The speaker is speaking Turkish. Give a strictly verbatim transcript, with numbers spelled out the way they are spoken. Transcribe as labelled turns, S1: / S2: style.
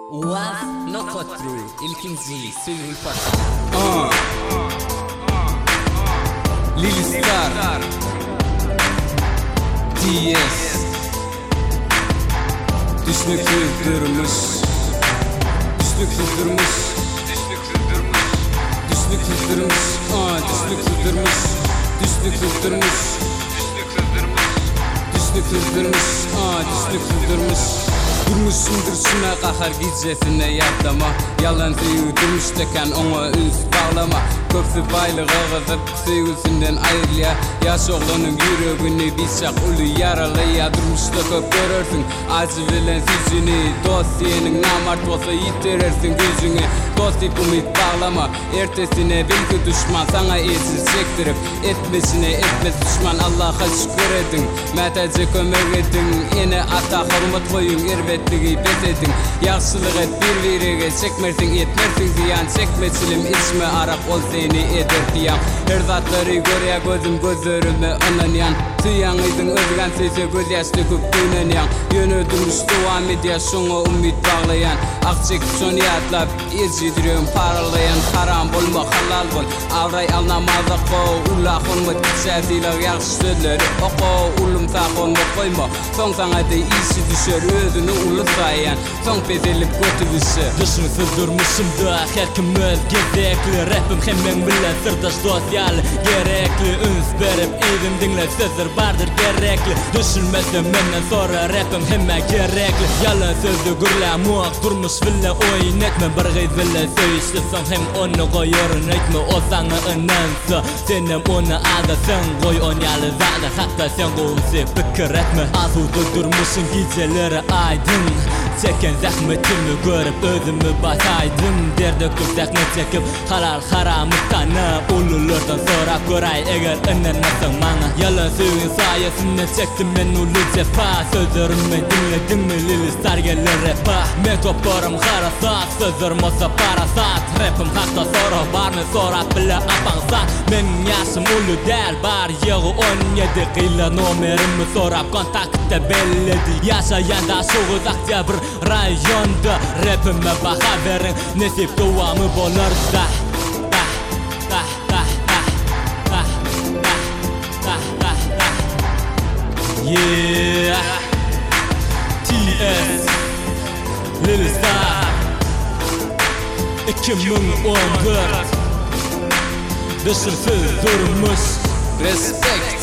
S1: Uaz Nokotru ilkinci Suyul Paşa
S2: uh. Lily Star D S Düşlük hüzdürmüş Düşlük hüzdürmüş Düşlük hüzdürmüş Düşlük hüzdürmüş Düşlük hüzdürmüş Düşlük hüzdürmüş Düşlük hüzdürmüş Durmuşsundur şuna kahar gecesine yardama Yalan sevdürmüş deken ona üz bağlama Köpsü baylığı kızıp sevgisinden ayrılya Yaş oğlanın yüreğini bıçak ulu yaralaya Durmuş da köp görürsün acı bilen süzünü Dosyenin namart olsa yitirirsin gözünü Dost ip umut bağlama Ertesine belki düşman sana ezil çektirip Etmesine etmez düşman Allah'a şükür edin Mətəcə kömək edin Ene ata hürmet koyun Erbetligi bet edin Yaxşılık et bir virege çekmersin etmersin ziyan Çekmesilim içme arak ol seni eder diyan Her zatları görüya gözüm gözlerime ananyan Tüyanıydın özgen sese göz yaş döküp dönenyan Yönödürmüş devam ediyor şuna umut bağlayan Akçek son yatlap ezidiriyorum paralayan Haram olma halal bol Avray alnamaza ko Ula konma kitsesiyle yaxşı sözleri Oko ulum sağ konma koyma Son sana da iyisi düşer özünü ulu sayan Son bezelip götürüsü
S3: Düşmüsüz durmuşum da her kim öz gerekli Rapim hemen bilen sırdaş sosyal gerekli Üns verip evim dinle sözler vardır gerekli Düşünmezdim benden sonra rapim hemen gerekli Yalan sözü gürle muak durmuş villa oyun etme Bir gıyz villa söyüşlü son hem onu koyuyorun etme O sana ınansa senem onu adasın Koy on yalı zada hatta sen kovumsi fikir etme Azuda durmuşsun geceleri aydın Çeken zahmetimi görüp özümü basaydım Derde kız zahmet çekip halal haramı tanı Ululardan sonra koray eğer inanmasın bana Yalan suyun sayesinde çektim ben ulu cefa Sözlerimi dinledin mi Lily Star gelir repa Metoporum harasat sözlerim olsa parasat Rapim hakta soru var mı sorat bile apansat Benim yaşım ulu değil var yağı on yedi Kıyla numarımı sorap kontakta belledi Yaşayan da şu uzakça bir rayonda Rapime baka verin nesip duamı bulur da Yeah T S Lily Star iki bin on dört Dışırsız durmuş
S2: Respect